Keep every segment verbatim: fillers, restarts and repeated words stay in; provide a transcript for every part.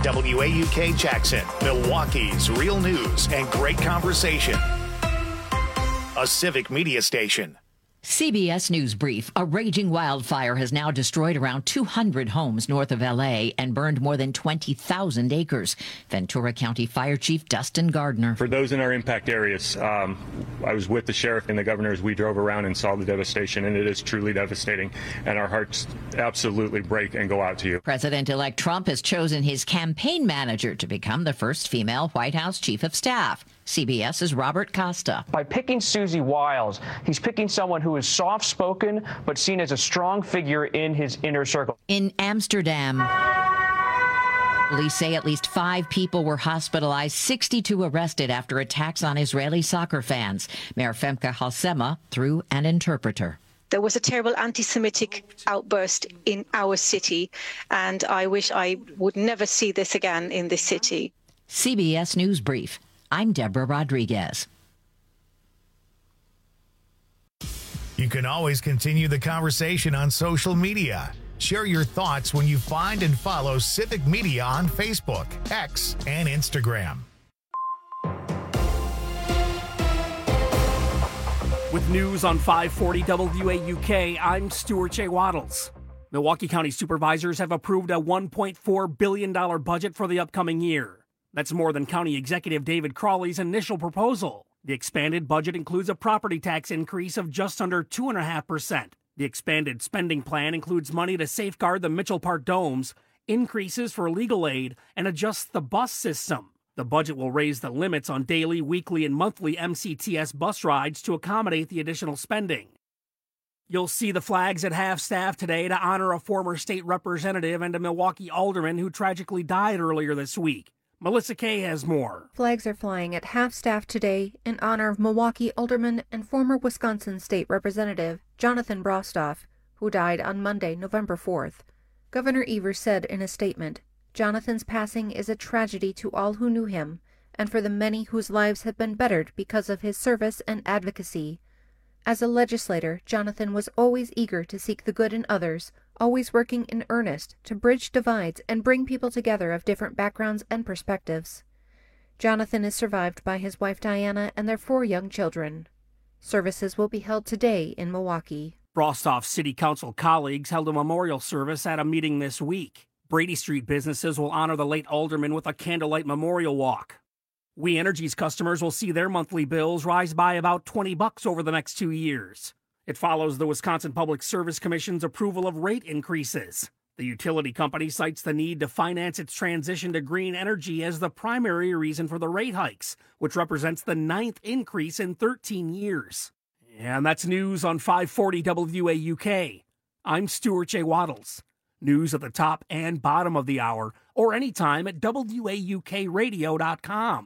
W A U K Jackson, Milwaukee's real news and great conversation. A Civic Media station. C B S News Brief. A raging wildfire has now destroyed around two hundred homes north of L A and burned more than twenty thousand acres. Ventura County Fire Chief Dustin Gardner. For those in our impact areas, um, I was with the sheriff and the governor as we drove around and saw the devastation, and it is truly devastating. And our hearts absolutely break and go out to you. President-elect Trump has chosen his campaign manager to become the first female White House chief of staff. CBS's Robert Costa. By picking Susie Wiles, he's picking someone who is soft-spoken but seen as a strong figure in his inner circle. In Amsterdam, police say at least five people were hospitalized, sixty-two arrested after attacks on Israeli soccer fans. Mayor Femke Halsema through an interpreter. There was a terrible anti-Semitic outburst in our city, and I wish I would never see this again in this city. C B S News Brief. I'm Deborah Rodriguez. You can always continue the conversation on social media. Share your thoughts when you find and follow Civic Media on Facebook, X, and Instagram. With news on five forty W A U K, I'm Stuart J. Waddles. Milwaukee County supervisors have approved a one point four billion dollars budget for the upcoming year. That's more than County Executive David Crawley's initial proposal. The expanded budget includes a property tax increase of just under two point five percent. The expanded spending plan includes money to safeguard the Mitchell Park domes, increases for legal aid, and adjusts the bus system. The budget will raise the limits on daily, weekly, and monthly M C T S bus rides to accommodate the additional spending. You'll see the flags at half-staff today to honor a former state representative and a Milwaukee alderman who tragically died earlier this week. Melissa Kay has more. Flags are flying at half-staff today in honor of Milwaukee alderman and former Wisconsin state representative Jonathan Brostoff, who died on Monday, November fourth. Governor Evers said in a statement, "Jonathan's passing is a tragedy to all who knew him, and for the many whose lives have been bettered because of his service and advocacy. As a legislator, Jonathan was always eager to seek the good in others, always working in earnest to bridge divides and bring people together of different backgrounds and perspectives. Jonathan is survived by his wife Diana and their four young children. Services will be held today in Milwaukee." Brostoff's city council colleagues held a memorial service at a meeting this week. Brady Street businesses will honor the late alderman with a candlelight memorial walk. We Energy's customers will see their monthly bills rise by about twenty bucks over the next two years. It follows the Wisconsin Public Service Commission's approval of rate increases. The utility company cites the need to finance its transition to green energy as the primary reason for the rate hikes, which represents the ninth increase in thirteen years. And that's news on five forty W A U K. I'm Stuart J. Waddles. News at the top and bottom of the hour, or anytime at W A U K radio dot com.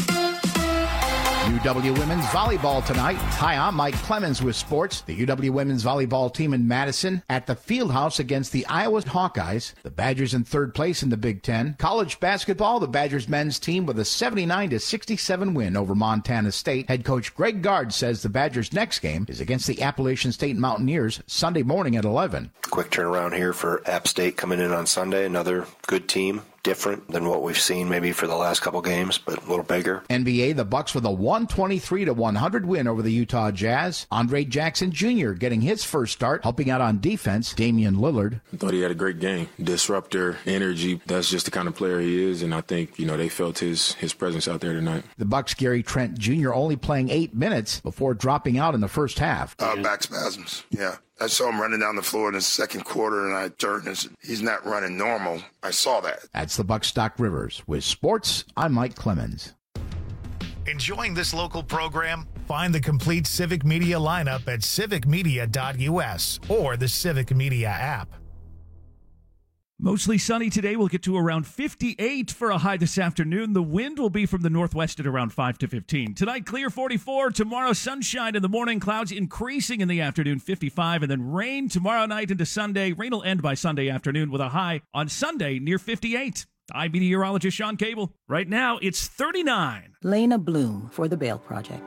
U W Women's Volleyball tonight. Hi, I'm Mike Clemens with sports. The U W Women's Volleyball team in Madison at the Fieldhouse against the Iowa Hawkeyes. The Badgers in third place in the Big Ten. College basketball, the Badgers men's team with a seventy-nine to sixty-seven win over Montana State. Head coach Greg Gard says the Badgers' next game is against the Appalachian State Mountaineers Sunday morning at eleven. Quick turnaround here for App State coming in on Sunday. Another good team. Different than what we've seen maybe for the last couple games, but a little bigger. N B A, the Bucks with a one twenty-three to one hundred win over the Utah Jazz. Andre Jackson Junior getting his first start, helping out on defense. Damian Lillard. I thought he had a great game. Disruptor, energy. That's just the kind of player he is, and I think, you know, they felt his his presence out there tonight. The Bucks' Gary Trent Junior only playing eight minutes before dropping out in the first half. Uh, back spasms, yeah. I saw him running down the floor in the second quarter, and I turned and said, he's not running normal. I saw that. That's the Bucks Stock Rivers. With sports, I'm Mike Clemens. Enjoying this local program? Find the complete Civic Media lineup at civic media dot U S or the Civic Media app. Mostly sunny today. We'll get to around fifty-eight for a high this afternoon. The wind will be from the northwest at around five to fifteen. Tonight, clear forty-four. Tomorrow, sunshine in the morning. Clouds increasing in the afternoon, fifty-five. And then rain tomorrow night into Sunday. Rain will end by Sunday afternoon with a high on Sunday near fifty-eight. I'm meteorologist Sean Cable. Right now, it's thirty-nine. Lena Bloom for the Bail Project.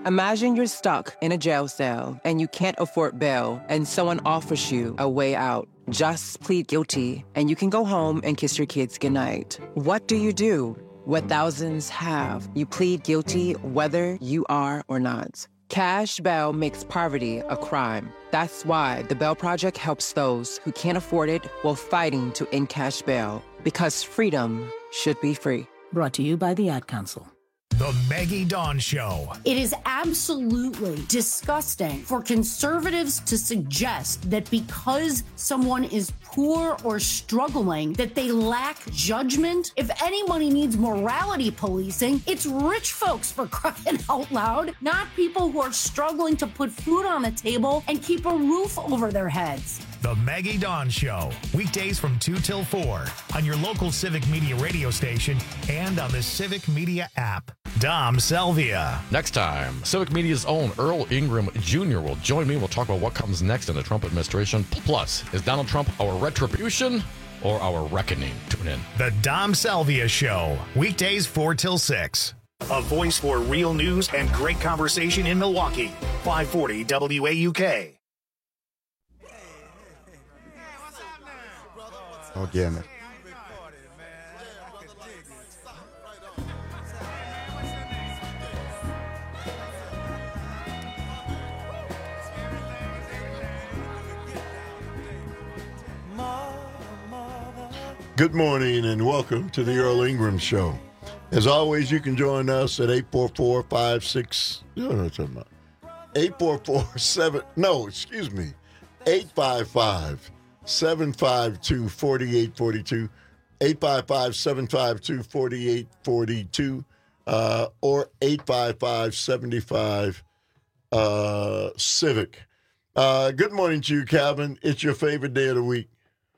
Imagine you're stuck in a jail cell and you can't afford bail and someone offers you a way out. Just plead guilty and you can go home and kiss your kids goodnight. What do you do? What thousands have. You plead guilty whether you are or not. Cash bail makes poverty a crime. That's why the Bail Project helps those who can't afford it while fighting to end cash bail. Because freedom should be free. Brought to you by the Ad Council. The Maggie Dawn Show. It is absolutely disgusting for conservatives to suggest that because someone is poor or struggling, that they lack judgment. If anybody needs morality policing, it's rich folks, for crying out loud, not people who are struggling to put food on the table and keep a roof over their heads. The Maggie Dawn Show, weekdays from two till four on your local Civic Media radio station and on the Civic Media app. Dom Salvia. Next time, Civic Media's own Earl Ingram Junior will join me. We'll talk about what comes next in the Trump administration. Plus, is Donald Trump our retribution or our reckoning? Tune in. The Dom Salvia Show, weekdays four till six. A voice for real news and great conversation in Milwaukee. five forty W A U K. Oh, damn it. Good morning and welcome to the Earl Ingram Show. As always, you can join us at eight four four, five six, no, no, it's about eight four four, seven, no, excuse me, eight five five, seven five two, four eight four two, eight five five, seven five two, four eight four two, uh, or eight five five, seven five, uh, Civic. Uh, good morning to you, Calvin. It's your favorite day of the week.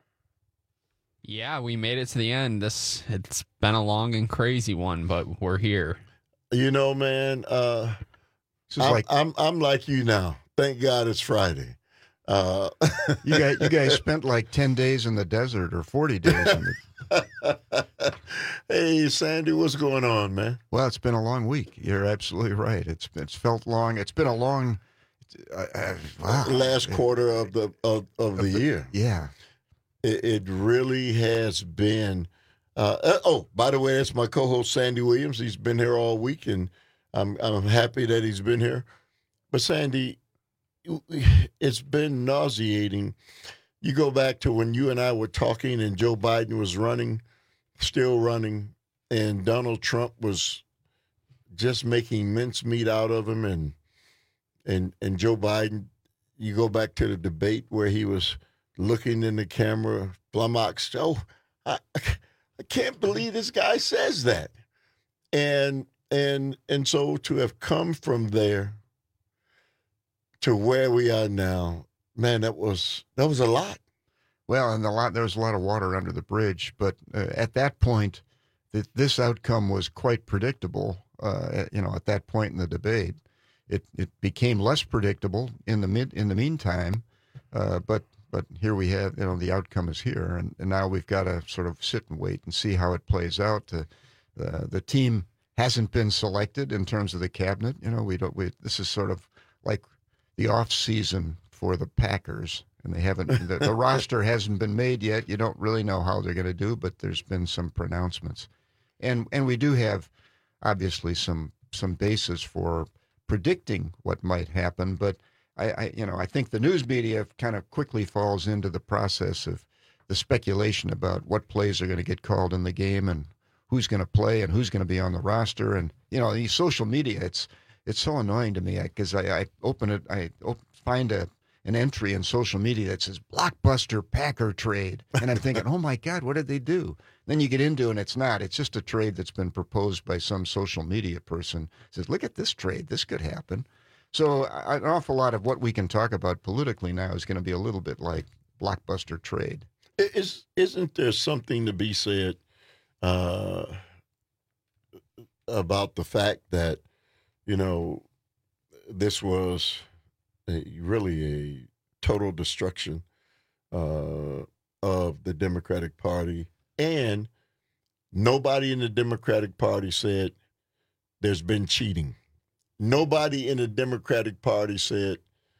Yeah, we made it to the end. This it's been a long and crazy one, but we're here. You know, man, uh, I'm, like, I'm I'm like you now. Thank God it's Friday. Uh, you guys, you guys spent like ten days in the desert or forty days. In the... Hey, Sandy, what's going on, man? Well, it's been a long week. You're absolutely right. It's it's felt long. It's been a long uh, uh, wow. last quarter of the of, of the, the year. Yeah. It really has been. Uh, oh, by the way, that's my co-host Sandy Williams. He's been here all week, and I'm I'm happy that he's been here. But Sandy, it's been nauseating. You go back to when you and I were talking, and Joe Biden was running, still running, and Donald Trump was just making mincemeat out of him, and and and Joe Biden. You go back to the debate where he was looking in the camera, flummoxed. Oh, I, I can't believe this guy says that. And and and so to have come from there to where we are now, man, that was that was a lot. Well, and a lot there was a lot of water under the bridge, but uh, at that point, th- this outcome was quite predictable. Uh, you know, at that point in the debate, it it became less predictable in the mid in the meantime, uh, but. But here we have, you know, the outcome is here, and, and now we've got to sort of sit and wait and see how it plays out. The, the the team hasn't been selected in terms of the cabinet. You know, we don't. We, this is sort of like the off season for the Packers, and they haven't. the, the roster hasn't been made yet. You don't really know how they're going to do, but there's been some pronouncements, and and we do have obviously some some basis for predicting what might happen, but. I, I, you know, I think the news media kind of quickly falls into the process of the speculation about what plays are going to get called in the game and who's going to play and who's going to be on the roster. And, you know, the social media, it's it's so annoying to me because I, I open it, I op- find a an entry in social media that says blockbuster Packer trade. And I'm thinking, oh, my God, what did they do? Then you get into it and it's not. It's just a trade that's been proposed by some social media person. It says, look at this trade. This could happen. So an awful lot of what we can talk about politically now is going to be a little bit like blockbuster trade. Is, isn't there something to be said uh, about the fact that, you know, this was a, really a total destruction uh, of the Democratic Party, and nobody in the Democratic Party said there's been cheating. nobody in the Democratic Party said,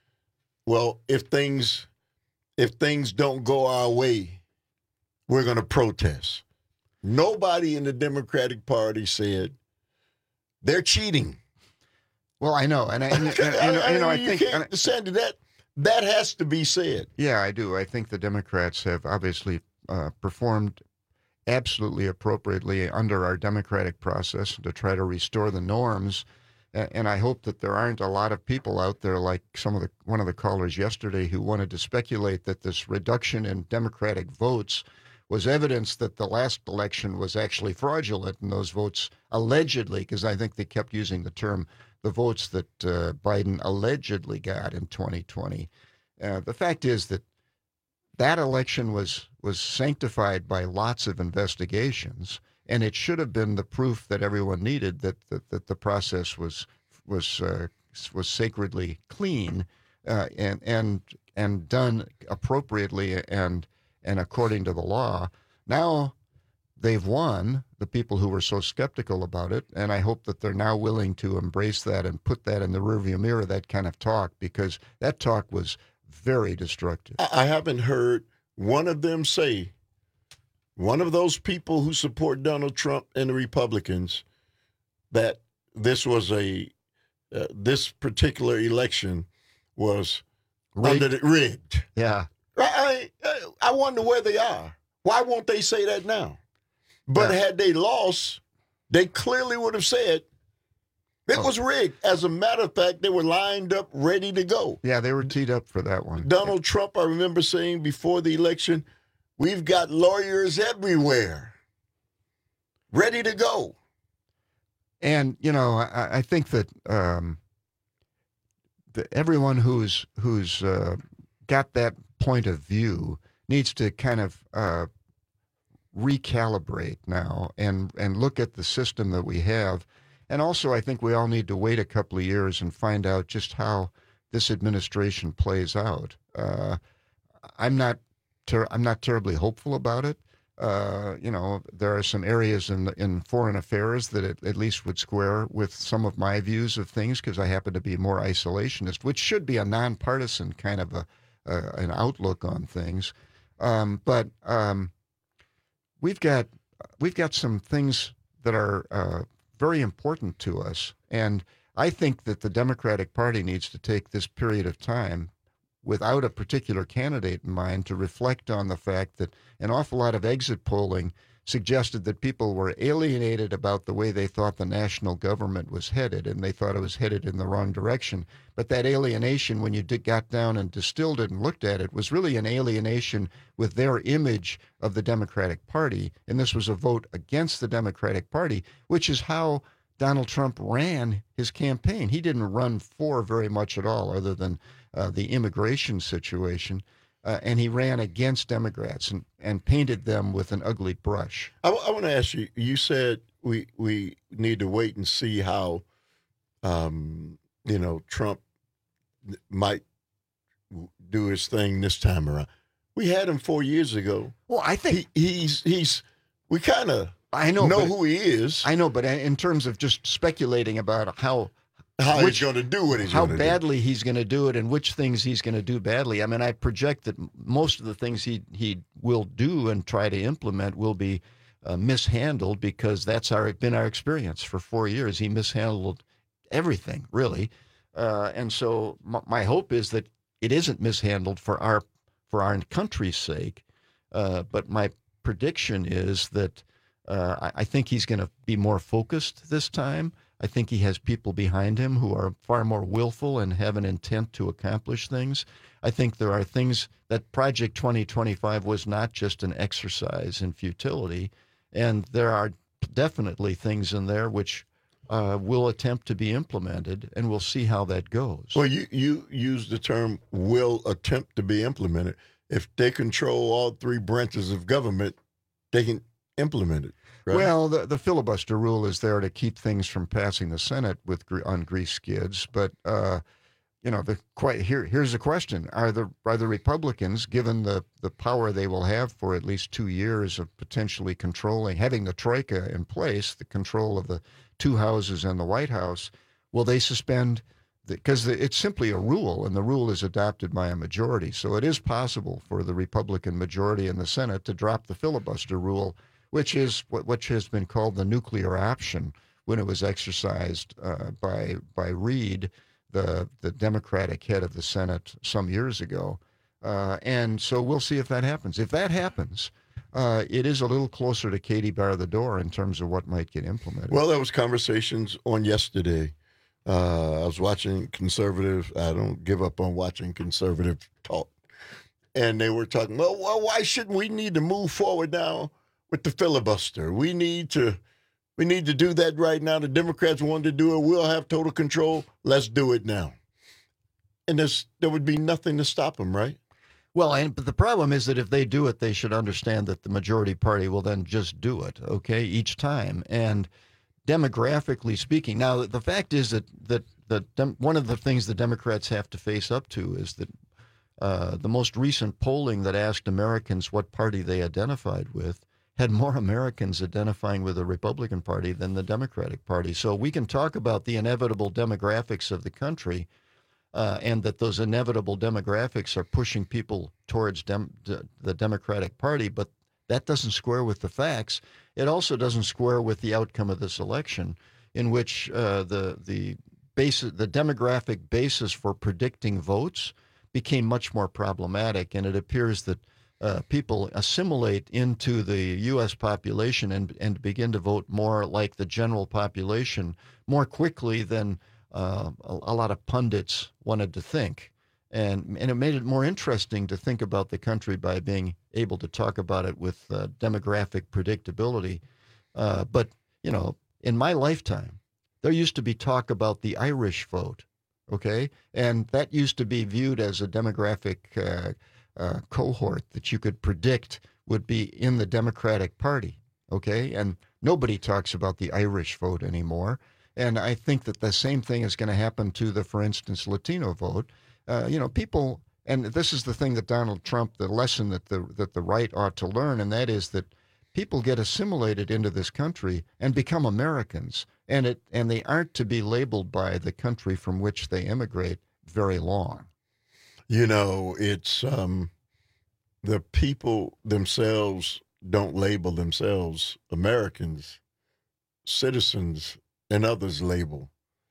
well, if things if things don't go our way, we're going to protest. Nobody in the Democratic Party said they're cheating. Well, I know, and I, and, and, and, I, you know, I you think, can't, and, Sandy, that that has to be said. Yeah, I do. I think the Democrats have obviously uh, performed absolutely appropriately under our democratic process to try to restore the norms. And I hope that there aren't a lot of people out there like some of the one of the callers yesterday who wanted to speculate that this reduction in Democratic votes was evidence that the last election was actually fraudulent, and those votes allegedly, because I think they kept using the term, the votes that uh, Biden allegedly got in twenty twenty. Uh, the fact is that that election was was sanctified by lots of investigations, and it should have been the proof that everyone needed that that, that the process was was uh, was sacredly clean uh, and and and done appropriately and and according to the law. Now they've won, the people who were so skeptical about it, and I hope that they're now willing to embrace that and put that in the rearview mirror, that kind of talk, because that talk was very destructive. I haven't heard one of them say, one of those people who support Donald Trump and the Republicans, that this was a, uh, this particular election was Rigged. under the, rigged. Yeah. I, I, I wonder where they are. Why won't they say that now? But Yeah. had they lost, they clearly would have said it Oh. was rigged. As a matter of fact, they were lined up, ready to go. Yeah, they were teed up for that one. Donald Trump, I remember saying before the election, we've got lawyers everywhere, ready to go. And, you know, I, I think that um, the, everyone who's who's uh, got that point of view needs to kind of uh, recalibrate now and, and look at the system that we have. And also, I think we all need to wait a couple of years and find out just how this administration plays out. Uh, I'm not ter- I'm not terribly hopeful about it. Uh, you know, there are some areas in in foreign affairs that at, at least would square with some of my views of things, because I happen to be more isolationist, which should be a nonpartisan kind of a, a an outlook on things. Um, but um, we've got we've got some things that are uh, very important to us, and I think that the Democratic Party needs to take this period of time without a particular candidate in mind to reflect on the fact that an awful lot of exit polling suggested that people were alienated about the way they thought the national government was headed, and they thought it was headed in the wrong direction. But that alienation, when you did, got down and distilled it and looked at it, was really an alienation with their image of the Democratic Party, and this was a vote against the Democratic Party, which is how Donald Trump ran his campaign. He didn't run for very much at all other than uh, the immigration situation, uh, and he ran against Democrats and, and painted them with an ugly brush. I, I want to ask you, you said we we need to wait and see how, um, you know, Trump might do his thing this time around. We had him four years ago. Well, I think he, he's, he's, we kind of I know, know but, who he is. I know, but in terms of just speculating about how how which, he's going to do what he's how going to do. badly he's going to do it and which things he's going to do badly. I mean, I project that most of the things he he will do and try to implement will be uh, mishandled, because that's our been our experience for four years. He mishandled everything, really, uh, and so m- my hope is that it isn't mishandled for our for our country's sake. Uh, but my prediction is that uh, I, I think he's going to be more focused this time. I think he has people behind him who are far more willful and have an intent to accomplish things. I think there are things that Project twenty twenty-five was not just an exercise in futility, and there are definitely things in there which uh, will attempt to be implemented, and we'll see how that goes. Well, you, you use the term will attempt to be implemented. If they control all three branches of government, they can implement it. Right? Well, the, the filibuster rule is there to keep things from passing the Senate with on grease skids. But uh, you know, the quite here here's the question: Are the are the Republicans, given the the power they will have for at least two years of potentially controlling, having the troika in place, the control of the two houses and the White House, Will they suspend? Because it's simply a rule, and the rule is adopted by a majority. So it is possible for the Republican majority in the Senate to drop the filibuster rule, which is what which has been called the nuclear option when it was exercised uh, by by Reid, the the Democratic head of the Senate, some years ago. Uh, and so we'll see if that happens. If that happens, uh, it is a little closer to Katie bar the door in terms of what might get implemented. Well, there was conversations on yesterday. Uh, I was watching conservative. I don't give up on watching conservative talk. And they were talking, well, well, why shouldn't we need to move forward now with the filibuster? We need to we need to do that right now. The Democrats want to do it. We'll have total control. Let's do it now. And there's, there would be nothing to stop them, right? Well, and but the problem is that if they do it, they should understand that the majority party will then just do it, okay, each time. And demographically speaking, now the fact is that that that dem- one of the things the Democrats have to face up to is that uh, the most recent polling that asked Americans what party they identified with had more Americans identifying with the Republican Party than the Democratic Party. So we can talk about the inevitable demographics of the country, uh, and that those inevitable demographics are pushing people towards dem- d- the Democratic Party, but that doesn't square with the facts. It also doesn't square with the outcome of this election, in which uh, the the basis, the demographic basis for predicting votes became much more problematic, and it appears that uh, people assimilate into the U S population and and begin to vote more like the general population more quickly than uh, a, a lot of pundits wanted to think. And and it made it more interesting to think about the country by being able to talk about it with uh, demographic predictability. Uh, but, you know, in my lifetime, there used to be talk about the Irish vote, okay? And that used to be viewed as a demographic uh, uh, cohort that you could predict would be in the Democratic Party, okay? And nobody talks about the Irish vote anymore. And I think that the same thing is going to happen to the, for instance, Latino vote. Uh, you know, people, and this is the thing that Donald Trump, the lesson that the that the right ought to learn, and that is that people get assimilated into this country and become Americans, and it and they aren't to be labeled by the country from which they immigrate very long. You know, it's um, the people themselves don't label themselves Americans. Citizens and others label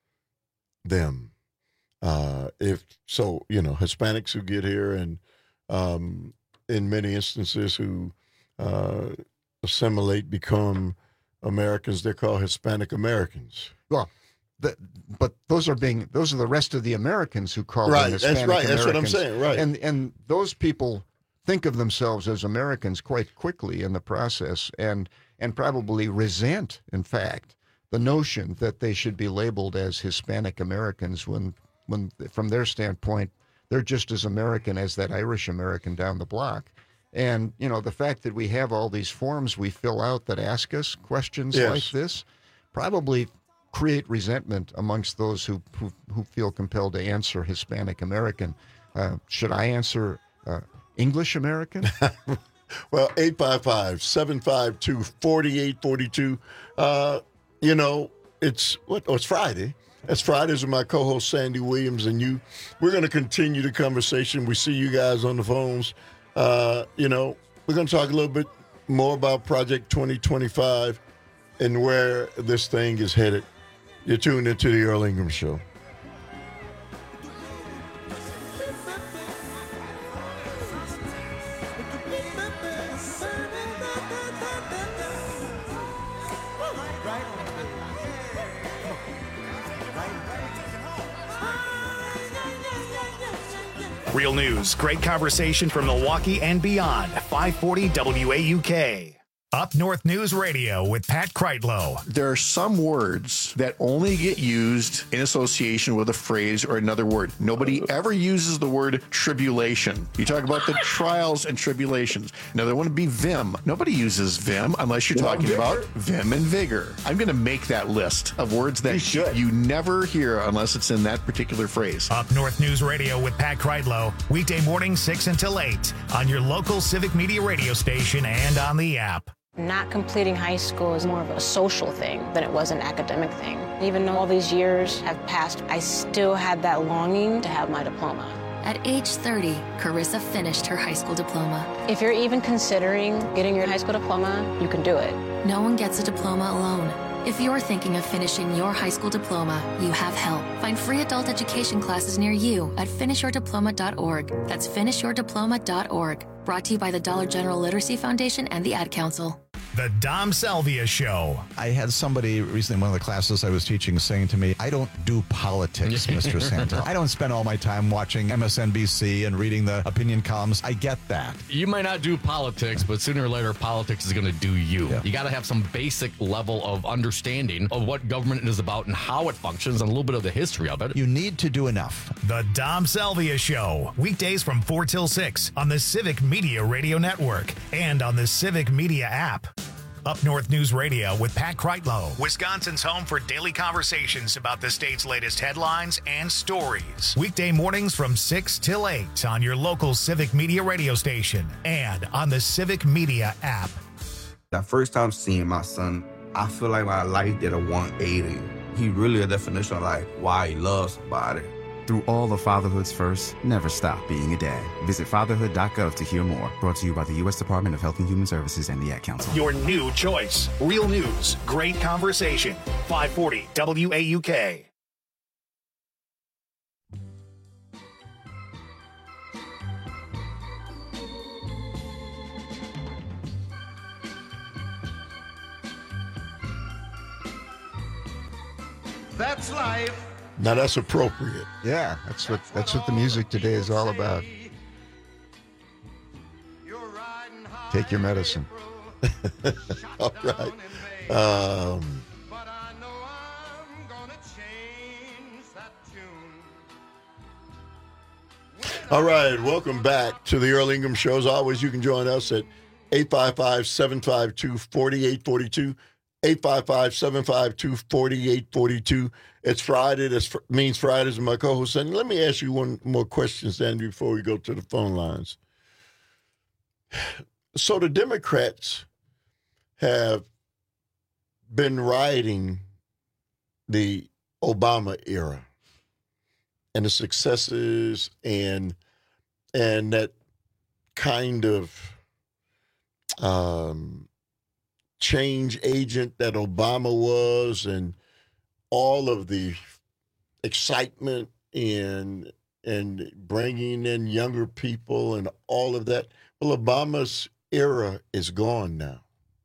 them. Uh, if so, you know, Hispanics who get here and um, in many instances who uh, assimilate, become Americans, they're called Hispanic Americans. Well, the, but those are being those are the rest of the Americans who call right, them Hispanic that's right. Americans. That's what I'm saying. Right. And and those people think of themselves as Americans quite quickly in the process, and and probably resent, in fact, the notion that they should be labeled as Hispanic Americans when. when from their standpoint, they're just as American as that Irish American down the block. And, you know, the fact that we have all these forms we fill out that ask us questions yes. like this probably create resentment amongst those who who, who feel compelled to answer Hispanic American. Uh, should I answer uh, English American? Well, eight five five, seven five two, four eight four two. Uh, you know, it's what? Oh, it's Friday. It's Fridays with my co-host Sandy Williams and you. We're going to continue the conversation. We see you guys on the phones. Uh, you know, we're going to talk a little bit more about Project twenty twenty-five and where this thing is headed. You're tuned into the Earl Ingram Show. Real news, great conversation from Milwaukee and beyond. five forty W A U K. Up North News Radio with Pat Kreitlow. There are some words that only get used in association with a phrase or another word. Nobody ever uses the word tribulation. You talk about the trials and tribulations. Now, there wouldn't be vim. Nobody uses vim unless you're talking about vim and vigor. I'm going to make that list of words that you, you never hear unless it's in that particular phrase. Up North News Radio with Pat Kreitlow. Weekday morning, six until eight on your local Civic Media radio station and on the app. Not completing high school is more of a social thing than it was an academic thing. Even though all these years have passed, I still had that longing to have my diploma. At age thirty, Carissa finished her high school diploma. If you're even considering getting your high school diploma, you can do it. No one gets a diploma alone. If you're thinking of finishing your high school diploma, you have help. Find free adult education classes near you at finish your diploma dot org. That's finish your diploma dot org. Brought to you by the Dollar General Literacy Foundation and the Ad Council. The Dom Salvia Show. I had somebody recently in one of the classes I was teaching saying to me, I don't do politics, Mister Santa. I don't spend all my time watching M S N B C and reading the opinion columns. I get that. You might not do politics, but sooner or later, politics is going to do you. Yeah. You got to have some basic level of understanding of what government is about and how it functions and a little bit of the history of it. You need to do enough. The Dom Salvia Show. Weekdays from four till six on the Civic Media Radio Network and on the Civic Media app. Up North News Radio with Pat Kreitlow, Wisconsin's home for daily conversations about the state's latest headlines and stories. Weekday mornings from six till eight on your local Civic Media radio station and on the Civic Media app. The first time seeing my son, I feel like my life did a one eighty. He really a definition of like why he loves somebody. Through all of fatherhood's first, never stop being a dad. Visit fatherhood dot gov to hear more. Brought to you by the U S Department of Health and Human Services and the Ad Council. Your new choice. Real news. Great conversation. five forty W A U K. That's life. Now that's appropriate. Yeah, that's what that's what the music today is all about. Take your medicine. All right. Um, all right. Welcome back to the Earl Ingham Show. As always, you can join us at eight five five, seven five two, four eight four two. eight five five, seven five two, four eight four two. It's Friday. That means Fridays with my co-host. And let me ask you one more question, Sandy, before we go to the phone lines. So the Democrats have been riding the Obama era and the successes and and that kind of um, change agent that Obama was, and all of the excitement and and bringing in younger people and all of that. Well, Obama's era is gone now.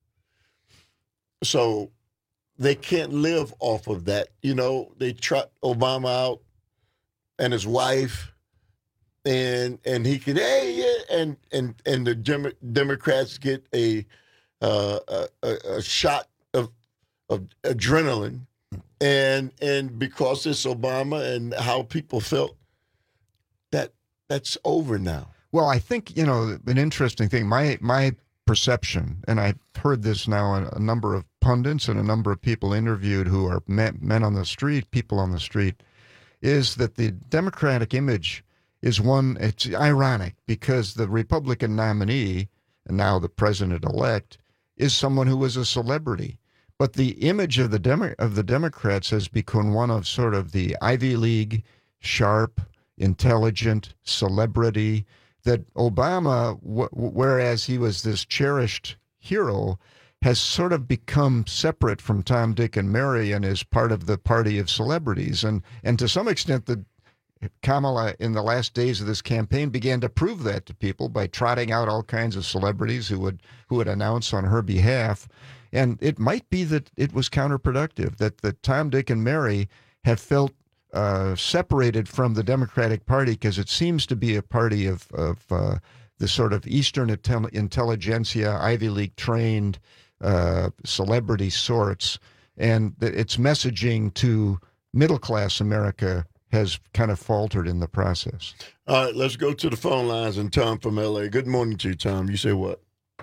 So they can't live off of that. You know, they trot Obama out and his wife, and and he could, hey, yeah, and and and the Dem- Democrats get a, uh, a a shot of of adrenaline, and and because it's Obama and how people felt, that that's over now. Well, I think, you know, an interesting thing, my my perception, and I've heard this now in a number of pundits and a number of people interviewed who are men, men on the street, people on the street, is that the Democratic image is one, it's ironic because the Republican nominee, and now the president-elect, is someone who was a celebrity. But the image of the Demo- of the Democrats has become one of sort of the Ivy League, sharp, intelligent celebrity, that Obama, w- whereas he was this cherished hero, has sort of become separate from Tom, Dick, and Mary and is part of the party of celebrities. And and to some extent, the Kamala, in the last days of this campaign, began to prove that to people by trotting out all kinds of celebrities who would who would announce on her behalf. And it might be that it was counterproductive, that, that Tom, Dick, and Mary have felt uh, separated from the Democratic Party because it seems to be a party of, of uh, the sort of Eastern intel- intelligentsia, Ivy League trained uh, celebrity sorts. And its messaging to middle-class America has kind of faltered in the process. All right, let's go to the phone lines. And Tom from L A. Good morning to you, Tom. You say what?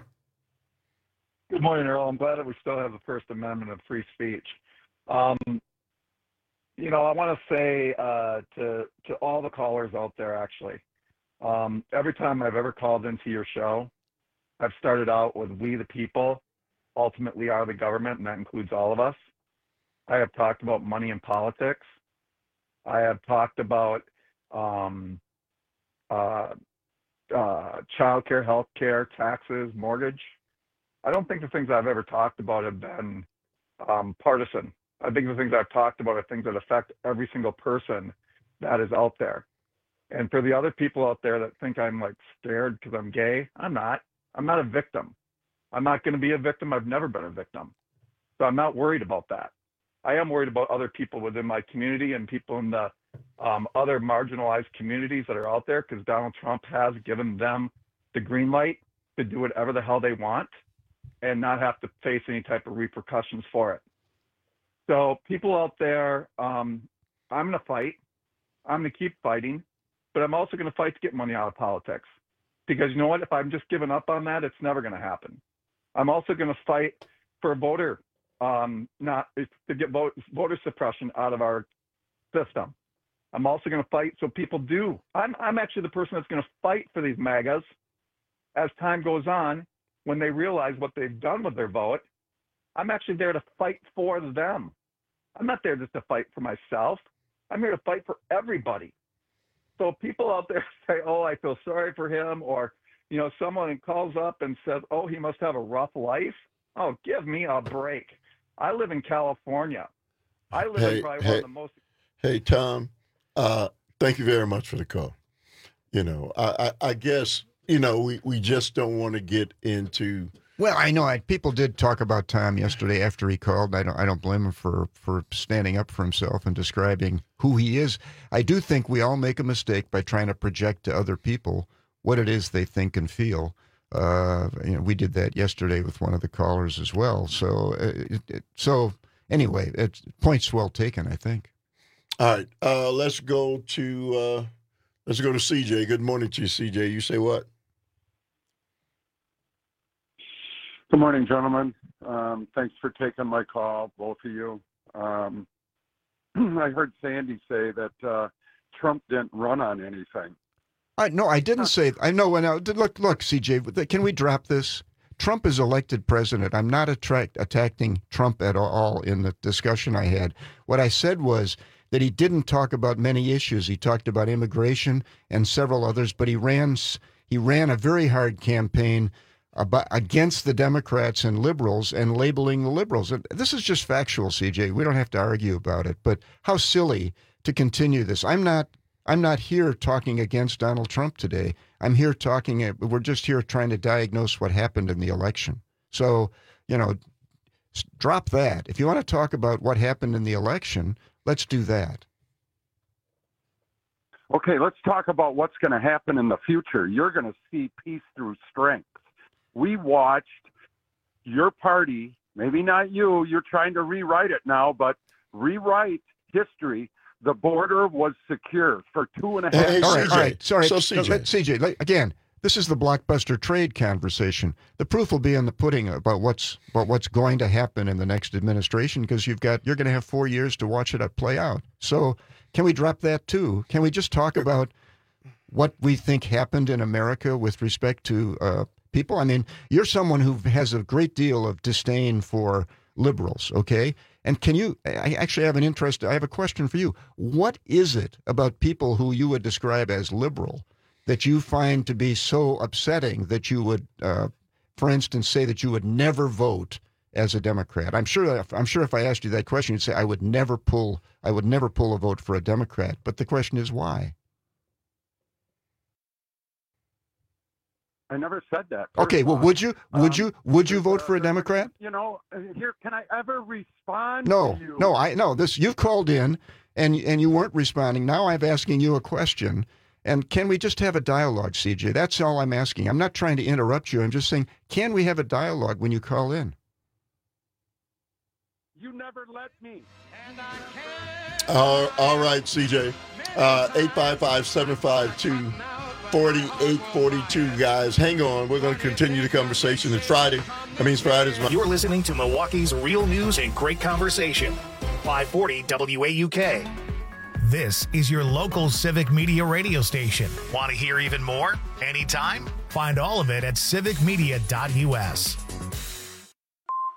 Good morning, Earl. I'm glad that we still have the First Amendment of free speech. Um, you know, I want to say uh, to to all the callers out there, actually, um, every time I've ever called into your show, I've started out with "We the People," ultimately are the government, and that includes all of us. I have talked about money in politics. I have talked about um, uh, uh, child care, health care, taxes, mortgage. I don't think the things I've ever talked about have been um, partisan. I think the things I've talked about are things that affect every single person that is out there. And for the other people out there that think I'm like scared because I'm gay, I'm not. I'm not a victim. I'm not going to be a victim. I've never been a victim. So I'm not worried about that. I am worried about other people within my community and people in the um, other marginalized communities that are out there, because Donald Trump has given them the green light to do whatever the hell they want and not have to face any type of repercussions for it. So people out there, um, I'm going to fight. I'm going to keep fighting, but I'm also going to fight to get money out of politics, because you know what? If I'm just giving up on that, it's never going to happen. I'm also going to fight for voter, um, not to get vote, voter suppression out of our system. I'm also going to fight so people do. I'm, I'm actually the person that's going to fight for these MAGAs as time goes on, when they realize what they've done with their vote. I'm actually there to fight for them. I'm not there just to fight for myself. I'm here to fight for everybody. So people out there say, oh, I feel sorry for him, or, you know, someone calls up and says, oh, he must have a rough life. Oh, give me a break. I live in California. I live hey, in probably hey, one of the most. Hey, Tom, uh, thank you very much for the call. You know, I, I, I guess, you know, we, we just don't want to get into. Well, I know I, people did talk about Tom yesterday after he called. I don't, I don't blame him for, for standing up for himself and describing who he is. I do think we all make a mistake by trying to project to other people what it is they think and feel. Uh, you know, we did that yesterday with one of the callers as well. So, it, it, so anyway, it's points well taken, I think. All right, uh, let's go to uh, let's go to C J. Good morning to you, C J. You say what? Good morning, gentlemen. Um, thanks for taking my call, both of you. Um, I heard Sandy say that uh, Trump didn't run on anything. I, no, I didn't say. I know. When I, look, look, C J. Can we drop this? Trump is elected president. I'm not attract, attacking Trump at all in the discussion I had. What I said was that he didn't talk about many issues. He talked about immigration and several others, but he ran he ran a very hard campaign about, against the Democrats and liberals and labeling the liberals. And this is just factual, C J. We don't have to argue about it. But how silly to continue this. I'm not I'm not here talking against Donald Trump today. I'm here talking, we're just here trying to diagnose what happened in the election. So, you know, drop that. If you want to talk about what happened in the election, let's do that. Okay, let's talk about what's going to happen in the future. You're going to see peace through strength. We watched your party, maybe not you, you're trying to rewrite it now, but rewrite history. The border was secure for two and a half years. All right, all right, sorry. So, C J. No, C J, again, this is the blockbuster trade conversation. The proof will be in the pudding about what's about what's going to happen in the next administration, because you've got you're going to have four years to watch it play out. So, can we drop that too? Can we just talk about what we think happened in America with respect to uh, people? I mean, you're someone who has a great deal of disdain for liberals, okay? And can you, I actually have an interest, I have a question for you. What is it about people who you would describe as liberal that you find to be so upsetting that you would, uh, for instance, say that you would never vote as a Democrat? I'm sure, I'm sure if I asked you that question, you'd say, I would never pull, I would never pull a vote for a Democrat. But the question is why? I never said that. Okay, well, would you, would um, you, would you vote for a Democrat? You know, here, can I ever respond No, to you? no, I no. This you've called in, and and you weren't responding. Now I'm asking you a question, and can we just have a dialogue, C J? That's all I'm asking. I'm not trying to interrupt you. I'm just saying, can we have a dialogue when you call in? You never let me. And I can't. Uh, all right, C J. Uh, eight five five, seven five two, four eight four two, guys. Hang on. We're going to continue the conversation. It's Friday. That means Friday's my- You're listening to Milwaukee's real news and great conversation. five forty W A U K. This is your local civic media radio station. Want to hear even more? Anytime? Find all of it at civic media dot U S.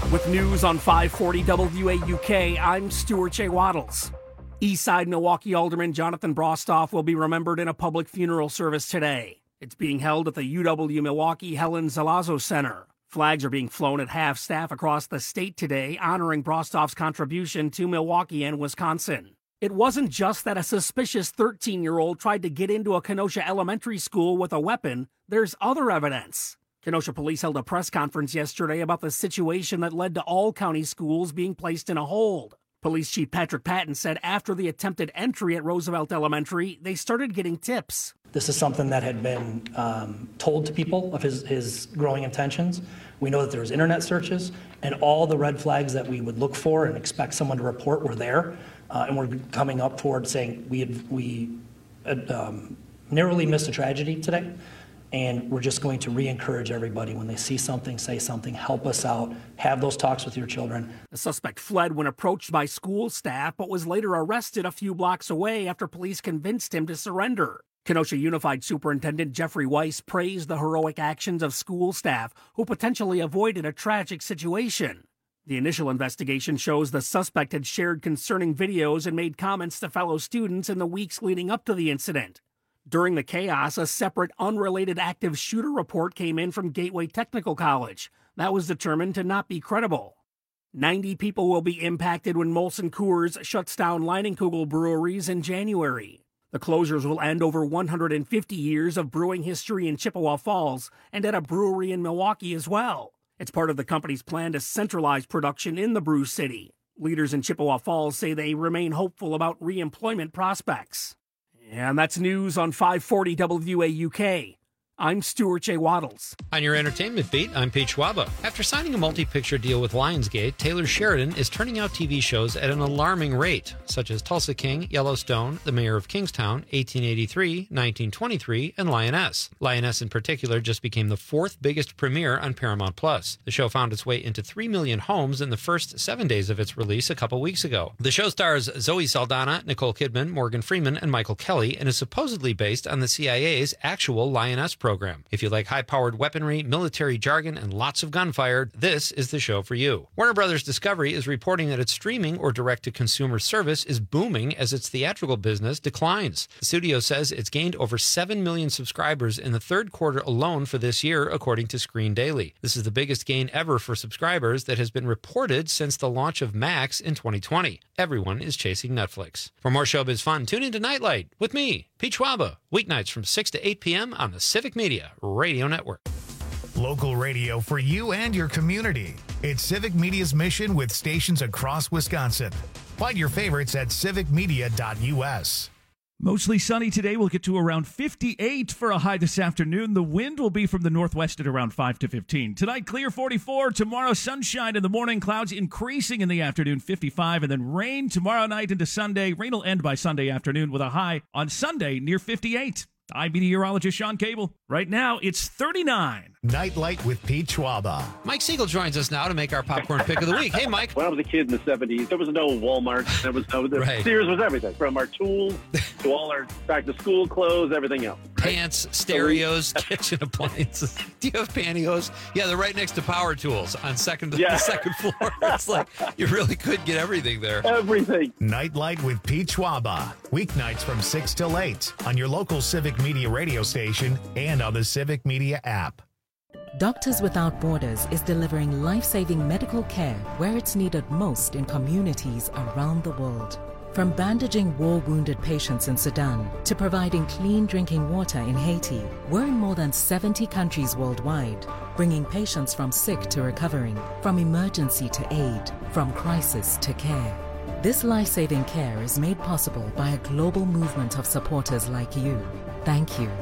With news on five forty W A U K, I'm Stuart J. Waddles. Eastside Milwaukee Alderman Jonathan Brostoff will be remembered in a public funeral service today. It's being held at the U W Milwaukee Helen Zalazzo Center. Flags are being flown at half-staff across the state today, honoring Brostoff's contribution to Milwaukee and Wisconsin. It wasn't just that a suspicious thirteen-year-old tried to get into a Kenosha elementary school with a weapon. There's other evidence. Kenosha police held a press conference yesterday about the situation that led to all county schools being placed in a hold. Police Chief Patrick Patton said after the attempted entry at Roosevelt Elementary, they started getting tips. This is something that had been um, told to people of his, his growing intentions. We know that there was internet searches, and all the red flags that we would look for and expect someone to report were there. Uh, and we're coming up toward saying we had, we had, um, narrowly missed a tragedy today. And we're just going to re-encourage everybody when they see something, say something, help us out, have those talks with your children. The suspect fled when approached by school staff, but was later arrested a few blocks away after police convinced him to surrender. Kenosha Unified Superintendent Jeffrey Weiss praised the heroic actions of school staff who potentially avoided a tragic situation. The initial investigation shows the suspect had shared concerning videos and made comments to fellow students in the weeks leading up to the incident. During the chaos, a separate, unrelated active shooter report came in from Gateway Technical College. That was determined to not be credible. ninety people will be impacted when Molson Coors shuts down Leinenkugel breweries in January. The closures will end over one hundred fifty years of brewing history in Chippewa Falls and at a brewery in Milwaukee as well. It's part of the company's plan to centralize production in the brew city. Leaders in Chippewa Falls say they remain hopeful about re-employment prospects. And that's news on five forty W A U K. I'm Stuart J. Waddles. On your entertainment beat, I'm Pete Schwaba. After signing a multi-picture deal with Lionsgate, Taylor Sheridan is turning out T V shows at an alarming rate, such as Tulsa King, Yellowstone, The Mayor of Kingstown, eighteen eighty-three, nineteen twenty-three, and Lioness. Lioness in particular just became the fourth biggest premiere on Paramount Plus. The show found its way into three million homes in the first seven days of its release a couple weeks ago. The show stars Zoe Saldana, Nicole Kidman, Morgan Freeman, and Michael Kelly, and is supposedly based on the C I A's actual Lioness program. Program. If you like high-powered weaponry, military jargon, and lots of gunfire, this is the show for you. Warner Brothers Discovery is reporting that its streaming or direct-to-consumer service is booming as its theatrical business declines. The studio says it's gained over seven million subscribers in the third quarter alone for this year, according to Screen Daily. This is the biggest gain ever for subscribers that has been reported since the launch of Max in twenty twenty. Everyone is chasing Netflix. For more showbiz fun, tune into Nightlight with me, Pete Schwaba, weeknights from six to eight p.m. on the Civic Media Radio Network. Local radio for you and your community. It's Civic Media's mission with stations across Wisconsin. Find your favorites at civic media dot u s. Mostly sunny today. We'll get to around fifty-eight for a high this afternoon. The wind will be from the northwest at around five to fifteen. Tonight, clear forty-four. Tomorrow, sunshine in the morning. Clouds increasing in the afternoon, fifty-five. And then rain tomorrow night into Sunday. Rain will end by Sunday afternoon with a high on Sunday near fifty-eight. I'm meteorologist Sean Cable. Right now, it's thirty-nine. Nightlight with Pete Schwaba. Mike Siegel joins us now to make our popcorn pick of the week. Hey, Mike. When I was a kid in the seventies, there was no Walmart. There was no, the right. Sears was everything, from our tools to all our back-to-school clothes, everything else. Pants, stereos, kitchen appliances. Do you have pantyhose? Yeah, they're right next to power tools on second, Yeah. the second floor. It's like you really could get everything there. Everything. Nightlight with Pete Schwaba. Weeknights from six till eight on your local Civic Media radio station and on the Civic Media app. Doctors Without Borders is delivering life-saving medical care where it's needed most in communities around the world. From bandaging war-wounded patients in Sudan to providing clean drinking water in Haiti, we're in more than seventy countries worldwide, bringing patients from sick to recovering, from emergency to aid, from crisis to care. This life-saving care is made possible by a global movement of supporters like you. Thank you.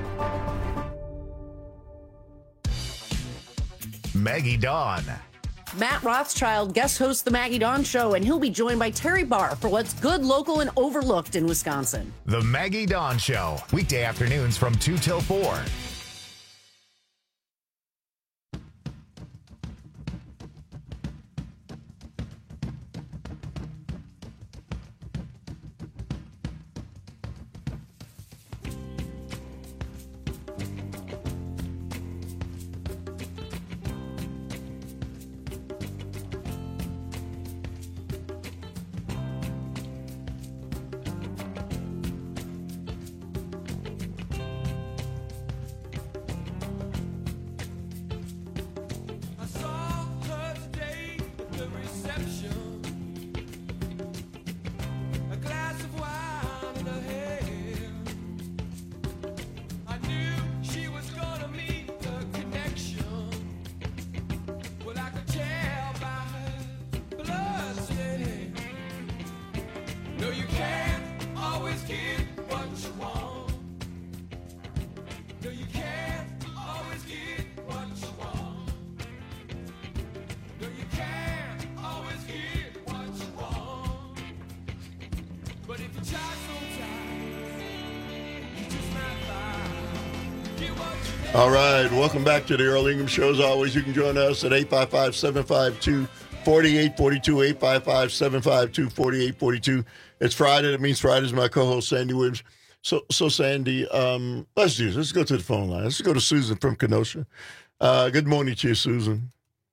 Maggie Dawn. Matt Rothschild guest hosts the Maggie Dawn Show, and he'll be joined by Terry Barr for what's good, local, and overlooked in Wisconsin. The Maggie Dawn Show. Weekday afternoons from two till four. All right, welcome back to the Earl Ingham Show. As always, you can join us at eight five five, seven five two, four eight four two, eight five five, seven five two, four eight four two. It's Friday. That means Friday's my co-host, Sandy Williams. So, so Sandy, um, let's do this. Let's go to the phone line. Let's go to Susan from Kenosha. Uh, good morning to you, Susan.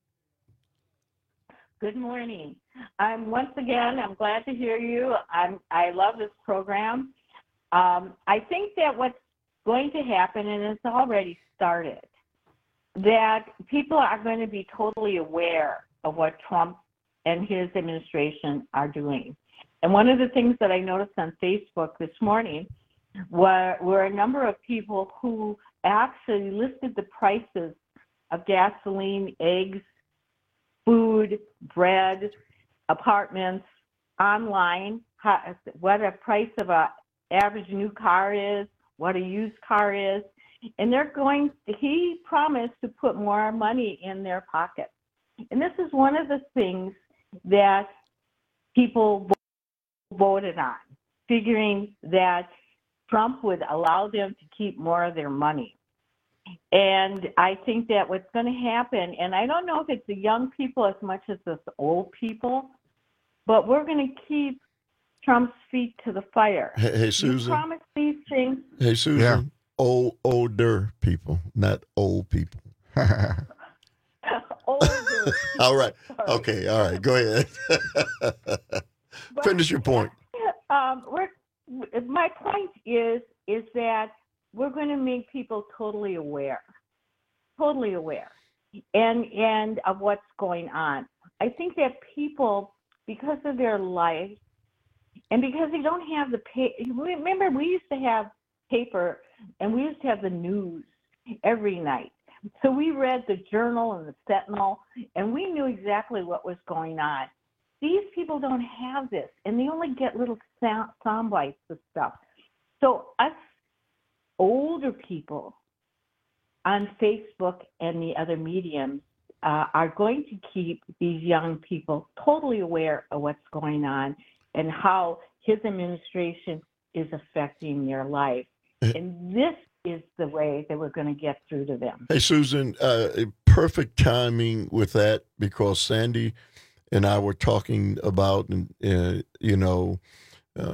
Good morning. I'm once again, I'm glad to hear you. I'm, I love this program. Um, I think that what's going to happen, and it's already started, that people are going to be totally aware of what Trump and his administration are doing. And one of the things that I noticed on Facebook this morning were, were a number of people who actually listed the prices of gasoline, eggs, food, bread, apartments, online, how, what a price of a average new car is, what a used car is, and they're going, he promised to put more money in their pockets. And this is one of the things that people voted on, figuring that Trump would allow them to keep more of their money. And I think that what's going to happen, and I don't know if it's the young people as much as the old people, but we're going to keep Trump's feet to the fire. Hey, hey Susan. You promise these things. Hey, Susan. Yeah. Old, older people, not old people. Older. All right. Sorry. Okay. All right. Go ahead. Finish your point. Um, we're, my point is is that we're going to make people totally aware, totally aware, and and of what's going on. I think that people, because of their life, and because they don't have the pay. Remember, we used to have paper, and we used to have the news every night. So we read the Journal and the Sentinel, and we knew exactly what was going on. These people don't have this, and they only get little sound, sound bites of stuff. So us older people on Facebook and the other mediums uh, are going to keep these young people totally aware of what's going on and how his administration is affecting their life. And this is the way that we're going to get through to them. Hey, Susan, uh, perfect timing with that, because Sandy and I were talking about, uh, you know, uh,